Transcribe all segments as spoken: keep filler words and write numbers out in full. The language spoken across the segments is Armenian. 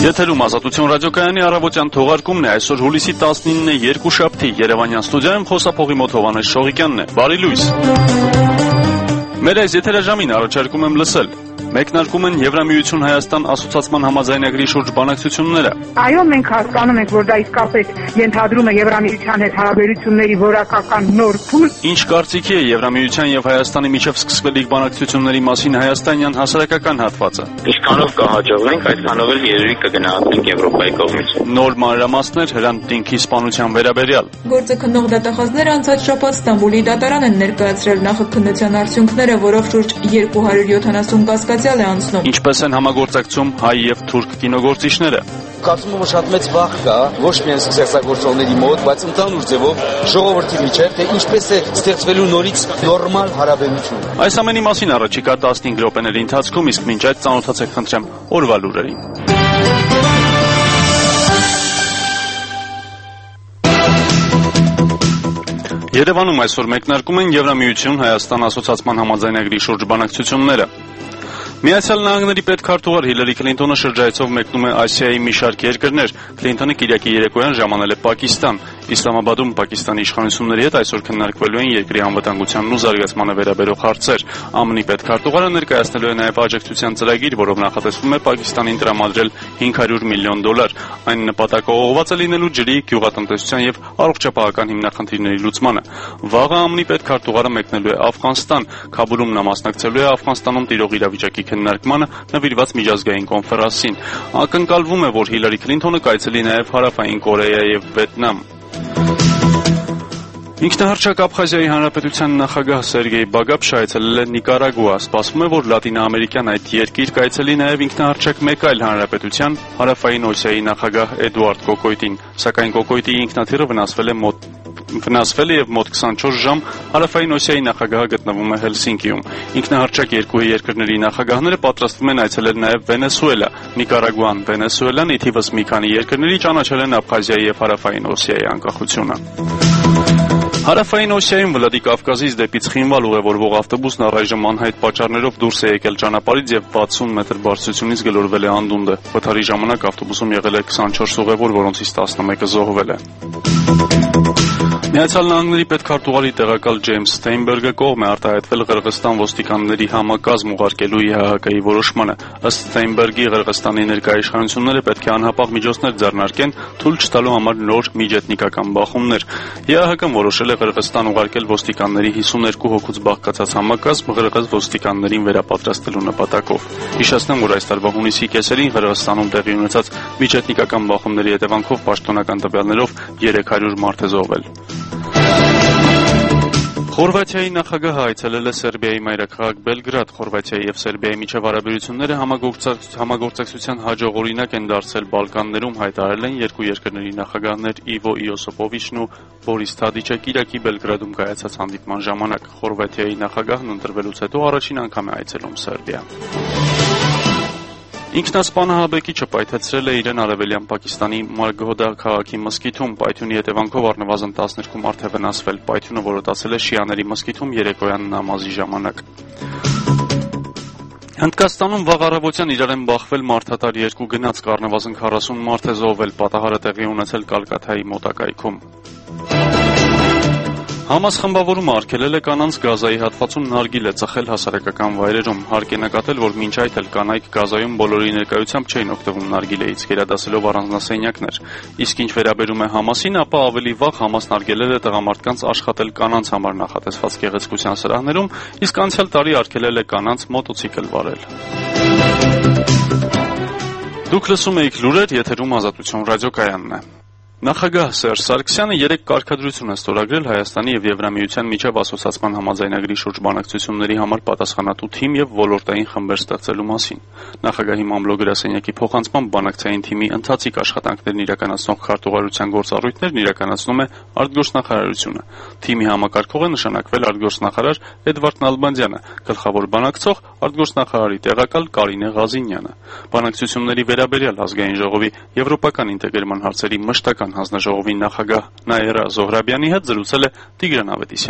Եթերում Ազատություն ռադիոկայանի առավոտյան թողարկումն է, այսօր հուլիսի տասնինն է, երկուշաբթի, Երևանյան ստուդիայում խոսափողի մոտ Հովհաննես Շողիկյանն է, բարի լույս։ Մեր այս եթերաժամին առաջարկում եմ լսել. Մեկնարկում են Եվրամիություն Հայաստան ասոցիացման համաձայնագրի շուրջ բանակցությունները։ Այո, մենք հասկանում ենք, որ դա իսկապես ենթադրում է Եվրամիության հետ հարաբերությունների որակական նոր փուլ։ Ինչ կարծիքի է Եվրամիության եւ Հայաստանի միջև սկսվելիք բանակցությունների մասին հայաստանյան հասարակական հատվածը։ Ինչքանով կհաջողենք, այդքանով էլ երևի կգնահատենք Եվրոպայի կողմից։ Նոր մանրամասներ Հրանտ Դինքի սպանության վերաբերյալ։ Գործը քննող դատախազները անցած շաբաթ Ստամբուլի դատարան են ներկայացրել նախաքննության արդյունքները, որով շուրջ երկու հարյուր յոթանասուն կասկածյալ է անցնում։ Ինչպես են համագործակցում հայ եւ թուրք կինոգործիչները։ Կարծում եմ, որ շատ մեծ վախ կա, ոչ միայն ստեղծագործողների մոտ, բայց ընդհանուր ձևով ժողովրդի միջև, թե ինչպես է ստեղծվելու նորից նորմալ հարաբերություն։ Այս ամենի մասին առաջիկա տասնհինգ րոպեների ընթացքում, իսկ մինչ այդ ծանոթացեք խնդրեմ օրվա լուրերին։ Երևանում այսօր մեկնարկում են Եվրամիություն Հայաստան ասոցիացման համաձայնագրի շուրջ բանակցությունները։ Միացյալ Նահանգների պետքարտուղար Հիլարի Քլինտոնը շրջայցով մեկնում է Ասիայի մի շարք երկրներ։ Քլինտոնը Կիրակի երեկոյան ժամանել է Պակիստան։ Իսլամաբադում Պակիստանի իշխանությունների հետ այսօր քննարկվելու են երկրի անվտանգությանն ու զարգացմանը վերաբերող հարցեր։ ԱՄՆ-ի պետքարտուղարը ներկայացնելու է նաև աջակցության ծրագիր, որով նախատեսվում է Պակիստանին տրամադրել հինգ հարյուր միլիոն դոլար։ Այն նպատակով ուղղված է լինելու ջրի, գյուղատնտեսության եւ առողջապահական հիմնախնդիրների լուծմանը։ Վաղը ԱՄՆ-ի պետքարտուղարը մեկնելու է Աֆղանստան։ Քաբուլում նա մասնակցելու է Աֆղանստանում տիրող իրավիճակի քննարկմանը նվիրված միջազգային կոնֆերանսին։ Ակնկալվում է, որ Հիլարի Քլինտոնը կայցելի նաև Հարավային Կորեա եւ Վիետնամ։ Ինքնահռչակ Աբխազիայի Հանրապետության նախագահ Սերգեյ Բագապշը այցելել է Նիկարագուա։ Սպասվում է, որ լատինաամերիկյան այդ երկիր կայցելի նաև ինքնահռչակ մեկ այլ հանրապետության Հարավային Օսիայի նախագահ Էդուարդ Կոկոյտին, սակայն Կոկոյտի ինքնաթիռը վնասվել է մոտ վնասվել է եւ մոտ քսանչորս ժամ Հարավային Օսիայի նախագահը գտնվում է Հելսինկիում։ Ինքնահռչակ երկու երկրների նախագահները պատրաստվում են այցելել նաեւ Վենեսուելա։ Նիկարագուան, Վենեսուելան ի թիվս մի քանի երկրների ճանաչել են Աբխազիայի եւ Հարավային Օսիայի անկախությունը։ Հարավային Օսիայում Վլադիկավկազից դեպի Ցխինվալ ուղևորվող ավտոբուսն առայժմ անհայտ պատճառներով դուրս է եկել ճանապարհից եւ վաթսուն մետր բարձրությունից գլորվել է անդունդը։ Վթարի ժամանակ ավտոբուսում եղել է քսանչորս ուղևոր, որոնցից տասնմեկը զոհվել է։ Միացյալ Նահանգների պետքարտուղարի տեղակալ Ջեյմս Ստեյնբերգը կողմ է արտահայտվել Ղրղստան ոստիկանների համակազմ ուղարկելու ի հա հա կի որոշմանը։ Ըստ Ստեյնբերգի, Ղրղստանի ներկայաիշխանությունները պետք է անհապաղ միջոցներ ձեռնարկեն թույլ չտալու համար նոր միջեթնիկական բախումներ։ ի հա հա կն որոշել է Ղրղստան ուղարկել ոստիկանների հիսուներկու հոգուց բաղկացած համակազմ Ղրղыз ոստիկաններին վերապատրաստելու նպատակով։ Հիշեցնեմ, որ այս տարվա հունիսի կեսերին Ղրղստանում տեղի ունեցած միջեթնիկական բախումների հետևանքով պաշտոնական տվյալներով երեք հարյուր մարդ է զոհվել։ Խորվաթիայի նախագահը այցելել է Սերբիայի մայրաքաղաք Բելգրադ։ Խորվաթիայի եւ Սերբիայի միջև հարաբերությունները համագործակցության հաջող օրինակ են դարձել Բալկաններում, հայտարարել են երկու երկրների նախագահներ Իվո Իոսիպովիչն ու Բորիս Թադիչը Կիրակի Բելգրադում կայացած հանդիպման ժամանակ։ Խորվաթիայի նախագահն ընտրվելուց հետո առաջին անգամ է այցելում Սերբիա։ Ինքնասպանահաբեկիչը պայթեցրել է իրեն արևելյան Պակիստանի Մարգհոդա քաղաքի մզկիթում։ Պայթյունի հետևանքով առնվազն տասներկու մարդ է վնասվել։ Պայթյունը որոտացել է շիաների մզկիթում երեկոյան նամազի ժամանակ։ Հնդկաստանում վաղ առավոտյան իրար են բախվել մարդատար երկու գնացք, առնվազն քառասուն մարդ է զոհվել, պատահարը տեղի ունեցել Կալկաթայի մոտակայքում։ Համաս խմբավորումը արգելել է կանանց Գազայի հատվածում նարգիլե ծխել հասարակական վայրերում։ Հարկ է նկատել, որ մինչ այդ էլ կանայք Գազայում բոլորի ներկայությամբ չէին օգտվում նարգիլեից, գերադասելով առանձնասենյակներ։ Իսկ ինչ վերաբերում է Համասին, ապա ավելի վաղ Համասն արգելել է տղամարդկանց աշխատել կանանց համար նախատեսված գեղեցկության սրահներում, իսկ անցյալ տարի արգելել է կանանց մոտոցիկլ վարել։ Դուք լսում եք լուրեր, եթերում Ազատություն ռադիոկայանն է։ Նախագահ Սերժ Սարգսյանը երեք կարգադրություն է ստորագրել Հայաստանի եւ Եվրամիության միջև ասոցիացման համաձայնագրի շուրջ բանակցությունների համար պատասխանատու թիմ եւ ոլորտային խմբեր ստեղծելու մասին։ Նախագահի մամլո-գրասենյակի փոխանցմամբ բանակցային թիմի ընթացիկ աշխատանքներն իրականացնող քարտուղարության գործառույթներն իրականացնում է արտգործնախարարությունը։ Թիմի համակարգող է նշանակվել արտգործնախարար Էդվարդ Նալբանդյանը, գլխավոր բանակցող արտգործնախարարի տեղակալ Կարինե Ղազինյանը։ Բանակցությունների վերաբերյալ ազգային ժողովի եվրոպական ինտեգրման հարցերի մշտական հանձնաժողովի նախագահ Նաիրա Զոհրաբյանի հետ զրուցել է Տիգրան Ավետիսյանը։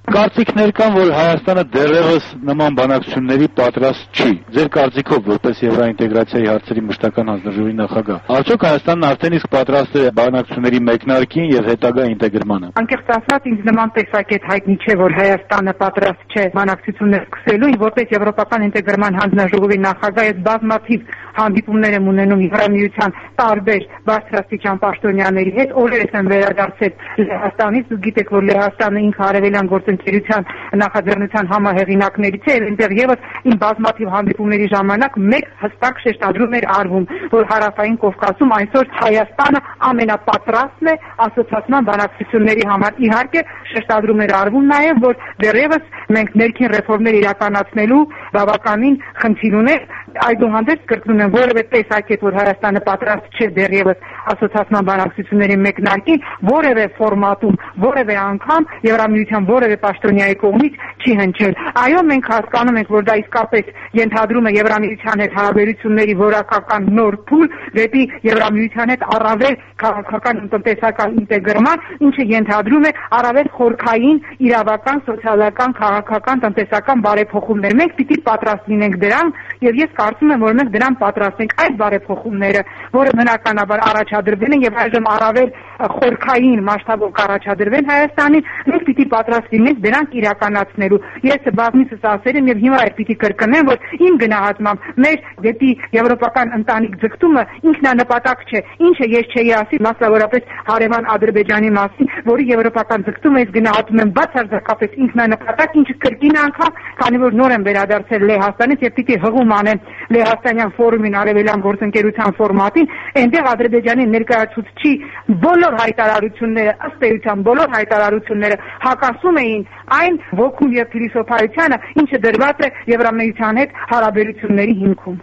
Կարծիքներ կան, որ Հայաստանը դեռևս նման բանակցությունների պատրաստ չի։ Ձեր կարծիքով, որպես եվրոինտեգրացիայի հարցերի մշտական հանձնաժողովի նախագահ, արդյոք Հայաստանն արդեն իսկ պատրաստ է բանակցությունների մեկնարկին եւ հետագա ինտեգրմանը։ Անկեղծ ասած, ինձ նման տեսակետ հայտնի չէ, որ Հայաստանը պատրաստ չէ բանակցություններ սկսելու, որպես եվրոպական ինտեգրման հանձնաժողովի նախագահ ես բազմաթիվ հանդիպումներ եմ ունենում Եվրամիության տարբեր բարձրաստիճան պաշտոնյաների հետ, օրերս եմ վերադարձել Լեհաստանից, դուք գիտեք, որ Լեհաստանը ինքը արևելյան գործընկերության նախաձեռնության համահեղինակներից է, այնտեղ եւս իմ բազմաթիվ հանդիպումների ժամանակ մեկ հստակ շեշտադրում էր արվում, որ հարավային Կովկասում այսօր Հայաստանը ամենապատրաստն է ասոցիացիան բանակցությունների համար։ Իհարկե, շեշտադրում էր արվում նաեւ, որ դեռևս մենք ներքին ռեֆորմներ իրականացնելու բավականին խնդիր ունենք, այդուհանդերձ կրկնում եմ, որևէ տեսակետ, որ Հայաստանը պատրաստ չէ դեռևս ասոցիացիան բանակցությունների մեկնարկին, որևէ ֆորմատում, որևէ անգամ Եվրամիության որևէ պաշտոնյայի կողմից չի հնչել։ Այո, մենք հասկանում ենք, որ դա իսկապես ենթադրում է Եվրամիության հետ հարաբերությունների որակական նոր փուլ դեպի Եվրամիության հետ առավել քաղաքական ու տնտեսական ինտեգրման, ինչը ենթադրում է առավել խորքային իրավական, սոցիալական, քաղաքական, տնտեսական բարեփոխումներ։ Մենք պիտի պատրաստ լինենք դրան, եւ ես կարծում եմ, որ մենք դրան պատրաստ ենք։ Այդ բարեփոխումները, որը բնականաբար առաջադրվել են եւ այժմ առավել խորքային մասշտաբով կառաջադրվեն Հայաստանին, մենք պիտի պատրաստ լինենք դրանք իրականացնելու։ Ես բազմիցս ասել եմ եւ հիմա էլ պիտի կրկնեմ, որ իմ գնահատմամբ մեր դեպի եվրոպական ընտանիք ձգտումը ինքնանպատակ չէ, ինչը ես չէի ասի մասնավորապես հարևան Ադրբեջանի մասին, որի եվրոպական ձգտումը ես գնահատում եմ բացարձակապես ինքնանպատակ, ինչը կրկին անգամ, քանի որ նոր եմ վերադարձել Լեհաստանից եւ պիտի հղում անեմ Լեհաստանյան ֆորումին արևելյան գործընկերության ֆորմատին, այնտեղ Ադրբեջանի ներկայացուցչի բոլոր հայտարարությունները, ըստ էության բոլոր հայտարարությունները հակասում էին այն ոգուն եւ փիլիսոփայությանը, ինչը դրված է Եվրամիության հետ հարաբերությունների հիմքում։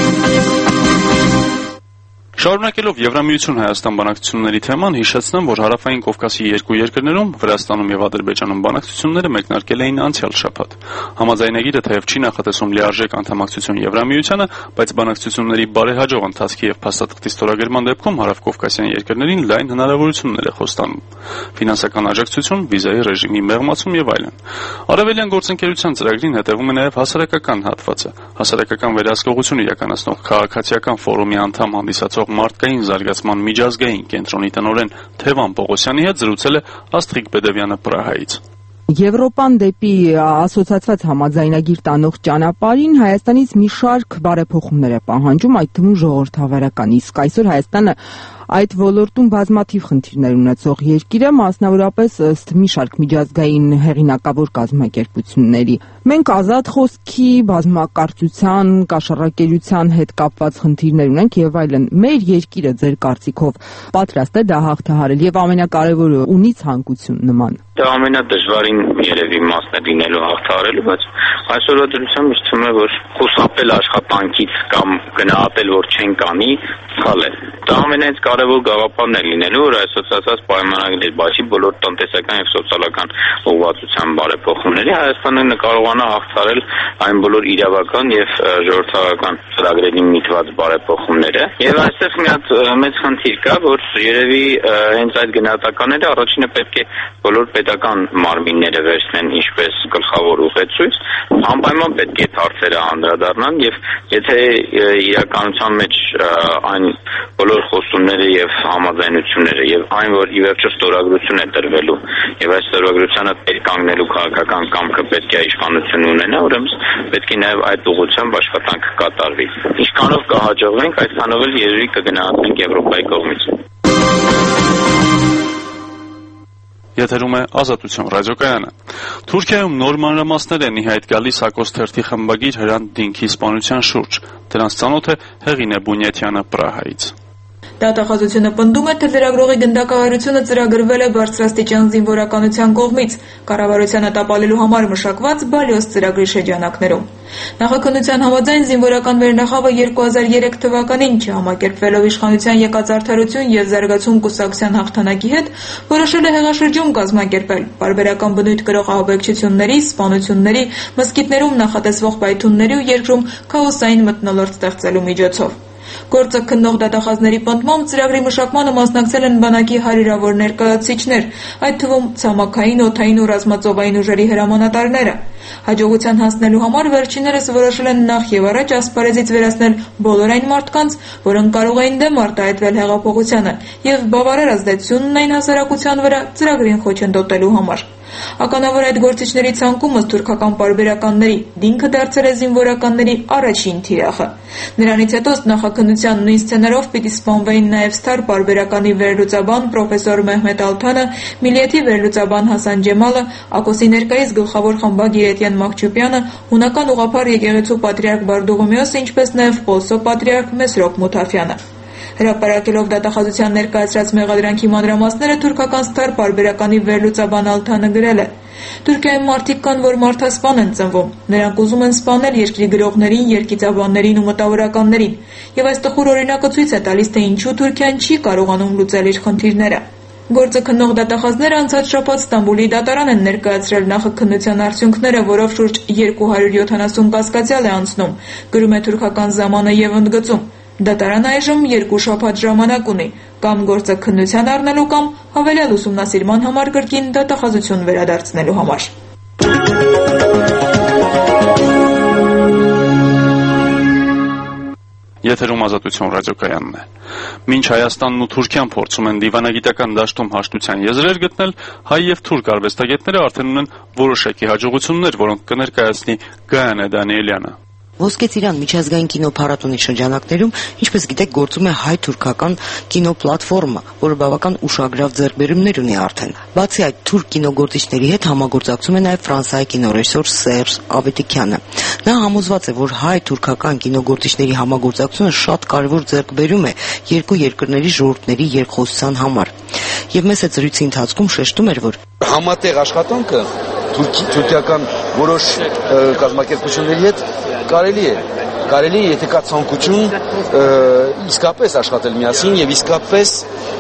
Շարունակելով Եվրամիություն Հայաստան բանակցությունների թեման, հիշեցնեմ, որ Հարավային Կովկասի երկու երկրներում, Վրաստանում եւ Ադրբեջանում բանակցությունները մեկնարկել էին անցյալ շաբաթ։ Համաձայնագիրը թեև չի նախատեսում լիարժեք անդամակցություն Եվրամիությանը, բայց բանակցությունների բարեհաջող ընթացքի եւ փաստաթղթի ստորագրման դեպքում Հարավկովկասյան երկրներին լայն հնարավորություններ է խոստանում՝ ֆինանսական աջակցություն, վիզայի ռեժիմի մեղմացում եւ այլն։ Արևելյան գործընկերության ծրագրին հետևում է նաեւ հասարակական հատվածը։ Հասարակական վերահսկողություն իրականացնող քաղաքացիական ֆորումի անդամ հանդիսացող մարդկային զարգացման միջազգային կենտրոնի տնօրեն Թևան Պողոսյանի հետ զրուցել է Աստղիկ Բեդևյանը Պրահայից։ Եվրոպան դեպի ասոցիացված համաձայնագիր տանող ճանապարհին Հայաստանից մի շարք բարեփոխումներ է պահանջում, այդ թվում ժողովրդավարական, իսկ այսօր Հայաստանը այդ ոլորտում բազմաթիվ խնդիրներ ունեցող երկիր է, մասնավորապես ըստ մի շարք միջազգային հեղինակավոր կազմակերպությունների։ Մենք ազատ խոսքի, բազմակարծության, կաշառակերության հետ կապված խնդիրներ ունենք եւ այլն։ Մեր երկիրը ձեր կարծիքով պատրաստ է դա հաղթահարել եւ ամենակարևորը ունի ցանկություն նման։ Դա ամենադժվարին երևի մասն է լինելու հաղթահարելու, բայց այսօրվա դրությամբ ինձ թվում է, որ խուսափել աշխատանքից կամ գնահատել, որ չեն կանի, սխալ է։ Դա ամենից կարևոր գաղափարն է լինելու, որ այս ասած պայմանագրի բացի բոլոր տնտեսական եւ սոցիալական ուղղվածության բարեփոխումների Հայաստանը կարողանա հաղթահարել այն բոլոր իրավական եւ ժողովրդական ծրագրերի միտված բարեփոխումները։ Եվ այստեղ մի հատ մեծ խնդիր կա, որ երևի հենց այդ գնահատականները առաջինը պետք է բոլոր պետական մարմինները վերցնեն ինչպես գլխավոր ուղեցույց, անպայման պետք է հարցերը անդրադառնան եւ եթե իրականության մեջ այն բոլոր խոստումները եւ համաձայնությունները եւ այն որ ի վերջո ստորագրություն է տրվելու եւ այս ստորագրությանը պետք կանգնելու քաղաքական կամքը պետք է իշխանություն ունենա, ուրեմն պետք է նաեւ այդ ուղղությամբ աշխատանք կատարվի։ Ինչքանով կհաջողվենք, այդքանով էլ երևի կգնահատենք Եվրոպայի կողմից։ Եթերում է Ազատություն ռադիոկայանը։ Թուրքիայում նոր մանրամասներ են ի հայտ գալիս Ակոս թերթի խմբագիր Հրանտ Դինքի սպանության շուրջ։ Դրանց ծանոթ է Հեղինե Բունյաթյանը Պրահայից։ Դատախազությունը պնդում է, թե լրագրողի գնդակահարությունը ծրագրվել է բարձրաստիճան զինվորականության կողմից, կառավարությանը տապալելու համար մշակված Բալյոս ծրագրի շրջանակներում։ Նախաքննության համաձայն զինվորական վերնախավը երկու հազար երեք թվականին չհամակերպվելով իշխանության եկած արդարություն եւ զարգացում կուսակցության հաղթանակի հետ, որոշել է հեղաշրջում կազմակերպել պարբերական բնույթ կրող ահաբեկչությունների, սպանությունների, մզկիթներում նախատեսվող պայթունների ու երկրում քաոսային մթնոլորտ ստեղծելու միջոցով։ Գործը քննող դատախազների պնդմամբ ծրագրի մշակմանը մասնակցել են բանակի հարյուրավոր ներկայացուցիչներ, այդ թվում ցամաքային, օդային ու ռազմածովային ուժերի հրամանատարները։ Հաջողության հասնելու համար վերջիններս որոշել են նախ եւ առաջ ասպարեզից վերացնել բոլոր այն մարդկանց, որոնք կարող էին դեմ արտահայտվել հեղափոխությանը եւ բավարար ազդեցություն ունեն հասարակության վրա ծրագրին խոչընդոտելու համար։ Ականավոր այդ գործիչների ցանկում ըստ թուրքական պարբերականների դինքը դարձել է զինվորականների առաջին թիրախը։ Նրանից հետո ըստ նախաքննության նույն սցենարով պիտի սպանվեին նաև Ստար պարբերականի վերլուծաբան պրոֆեսոր Մեհմեդ Ալթանը, Միլիեթի վերլուծաբան Հասան Ջեմալը, Ակոսի ներկայիս գլխավոր խմբագիր Էտյան Մախչուպյանը, հունական ուղղափառ եկեղեցու պատրիարք Բարդուղիմեոսը, ինչպես նաև Պոլսո պատրիարք Մեսրոպ Մութաֆյանը։ Հրապարակելով դատախազության ներկայացրած մեղադրանքի մանրամասները թուրքական Ստար պարբերականի վերլուծաբան Ալթանը գրել է. Թուրքիայում մարդիկ կան, որ մարդասպան են ծնվում։ Նրանք ուզում են սպանել երկրի գրողներին, երգիծաբաններին ու մտավորականներին։ Եվ այս տխուր օրինակը ցույց է տալիս, թե ինչու Թուրքիան չի կարողանում լուծել իր խնդիրները։ Գործը քննող դատախազները անցած շաբաթ Ստամբուլի դատարան են ներկայացրել նախաքննության արդյունքները, որով շուրջ երկու հարյուր յոթանասուն կասկածյալ է անցնում, գրում է թուրքական Զամանը եւ ընդգծում. Դատարանը այժմ երկու շաբաթ ժամանակ ունի կամ գործը քննության առնելու կամ հավելյալ ուսումնասիրման համար կրկին դատախազություն վերադարձնելու համար։ Եթերում Ազատություն ռադիոկայանն է։ Մինչ Հայաստանն ու Թուրքիան փորձում են դիվանագիտական դաշտում հաշտության եզրեր գտնել, հայ եւ թուրք արվեստագետները արդեն ունեն որոշակի հաջողություններ, որոնք կներկայացնի Գայանե Դանիելյանը։ Ոսկե ծիրան միջազգային կինոփառատոնի շրջանակներում, ինչպես գիտեք, գործում է հայ-թուրքական կինոպլատֆորմը, որը բավական ուշագրավ ձեռքբերումներ ունի արդեն։ Բացի այդ, թուրք կինոգործիչների հետ համագործակցում է նաև Ֆրանսիայի կինոռեժիսոր Սերժ Ավետիքյանը։ Նա համոզված է, որ հայ-թուրքական կինոգործիչների համագործակցությունը շատ կարևոր ձեռքբերում է երկու երկրների ժողովուրդների երկխոսության համար։ Եվ մեծ զրույցի ընթացքում շեշտում էր, որ համատեղ աշխատանքը թուրքիական որոշ կազմակերպությունների հետ կարելի է, կարելի է, եթե կա ցանկություն իսկապես աշխատել միասին եւ իսկապես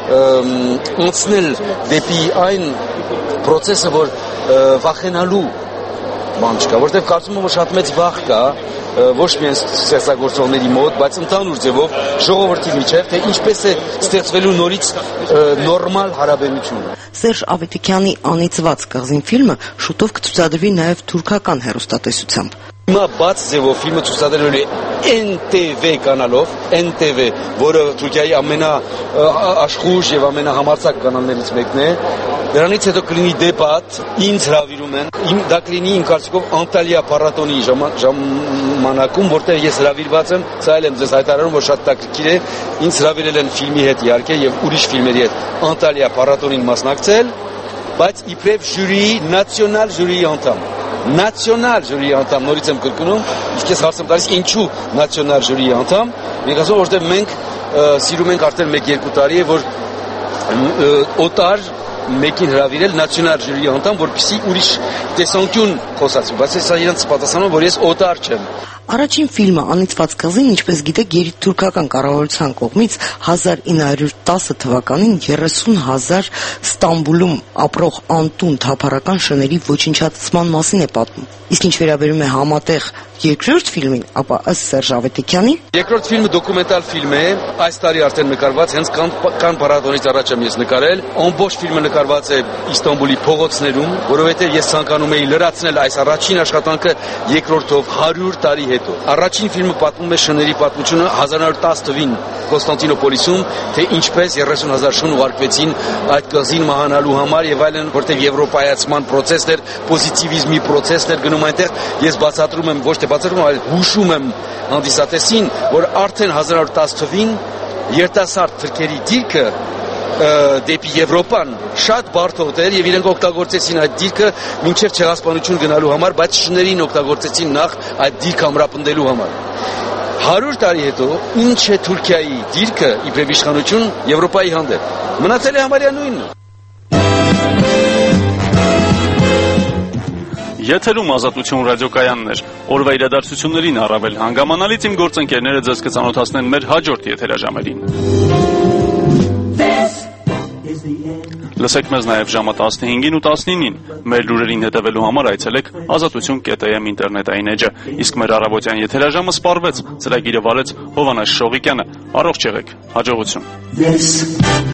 անցնել դեպի այն process-ը, որ վախենալու բան չկա, որտեղ կարծում եմ, որ շատ մեծ վախ կա ոչ միայն ստեղծագործողների մոտ, բայց ընդհանուր ձևով ժողովրդի միջև, թե ինչպես է ստեղծվելու նորից նորմալ հարաբերություն։ Սերժ Ավետիքյանի անիծված կղզին ֆիլմը շուտով կցուցադրվի նաև թուրքական հեռուստատեսությամբ։ Հիմա բաց ձևով ֆիլմը ցուցադրվել է N T V կանալով, N T V, որը Թուրքիայի ամենաաշխույժ եւ ամենահամարձակ կանալներից մեկն է։ Դրանից հետո կլինի դեպատ, ինձ հրավիրում են, իմ դա կլինի իմ կարծիքով Անտալիա փառատոնի ժամանակում, որտեղ ես հրավիրված եմ, սա էլ եմ ձեզ հայտարարում, որ շատ տակտիկիր է, ինձ հրավիրել են ֆիլմի հետ իհարկե եւ ուրիշ ֆիլմերի հետ Անտալիա փառատոնին մասնակցել, բայց իբրև ժյուրիի, նացիոնալ ժյուրիի անդամ։ Նացիոնալ ժյուրիի անդամ, նորից եմ կրկնում, իսկ ես հարց եմ տալիս ինչու նացիոնալ ժյուրիի անդամ, մենք ասում որտեղ մենք սիրում ենք արդեն մեկ-երկու տարի է, որ օտար մեկին հրավիրել նացիոնալ ժյուրիի անդամ, որպեսզի ուրիշ տեսանկյուն խոսացվի, բայց ես իրենց պատասխանում, որ ես օտար չեմ։ Առաջին ֆիլմը «Անիծված կղզին», ինչպես գիտեք, գերթուրքական կառավարության կողմից հազար ինը հարյուր տասը թվականին երեսուն հազար Ստամբուլում ապրող անտուն թափառական շների ոչնչացման մասին է պատմում։ Իսկ ինչ վերաբերում է համատեղ երկրորդ ֆիլմին, ապա ըստ Սերժ Ավետիքյանի, երկրորդ ֆիլմը դոկումենտալ ֆիլմ է, այս տարի արդեն նկարված, հենց Կանն փառատոնից առաջ եմ ես նկարել։ Ամբողջ ֆիլմը նկարված է Իստանբուլի փողոցներում, որովհետև ես ցանկանում էի լրացնել այս առաջին աշխատանքը երկրորդով հարյուր տարի հետո։ Առաջին ֆիլմը պատմում է շների պատմությունը հազար նոր տասը թվականին Կոստանդինոպոլիսում, թե ինչպես երեսուն հազար շուն ուղարկվեցին այդ կղզին մահանալու համար եւ այլն, որտեղ եվրոպայացման process-ներ, պոզիտիվիզմի process-ներ գնում այնտեղ, ես բացատրում եմ, ոչ թե բացատրում, այլ հուշում եմ հանդիսատեսին, որ արդեն հազար նոր տասը թվականին երիտասարդ թրքերի դիրքը դեպի Եվրոպան շատ բարդ էր եւ իրենք օգտագործեցին այդ դիրքը մինչեւ ցեղասպանություն գնալու համար, բայց շներին օգտագործեցին նախ այդ դիրքը ամրապնդելու համար։ հարյուր տարի հետո ինչ է Թուրքիայի դիրքը իբրև իշխանություն Եվրոպայի հանդեպ։ Մնացել է համարյա նույնը։ Եթերում Ազատություն ռադիոկայանն էր։ Օրվա իրադարձություններին առավել հանգամանալից իմ գործընկերները ձեզ կծանոթացնեն մեր հաջորդ եթերաժամերին։ Լսեք մեզ նաև ժամը տասնհինգին ու տասնինին։ Մեր լուրերին հետևելու համար այցելեք ազատություն կետ էմ ինտերնետային էջը։ Իսկ մեր առավոտյան եթերաժամը սպառվեց, ծրագիրը վարեց Հովանես Շողիկյանը։ Առողջ եղեք, հաջողություն։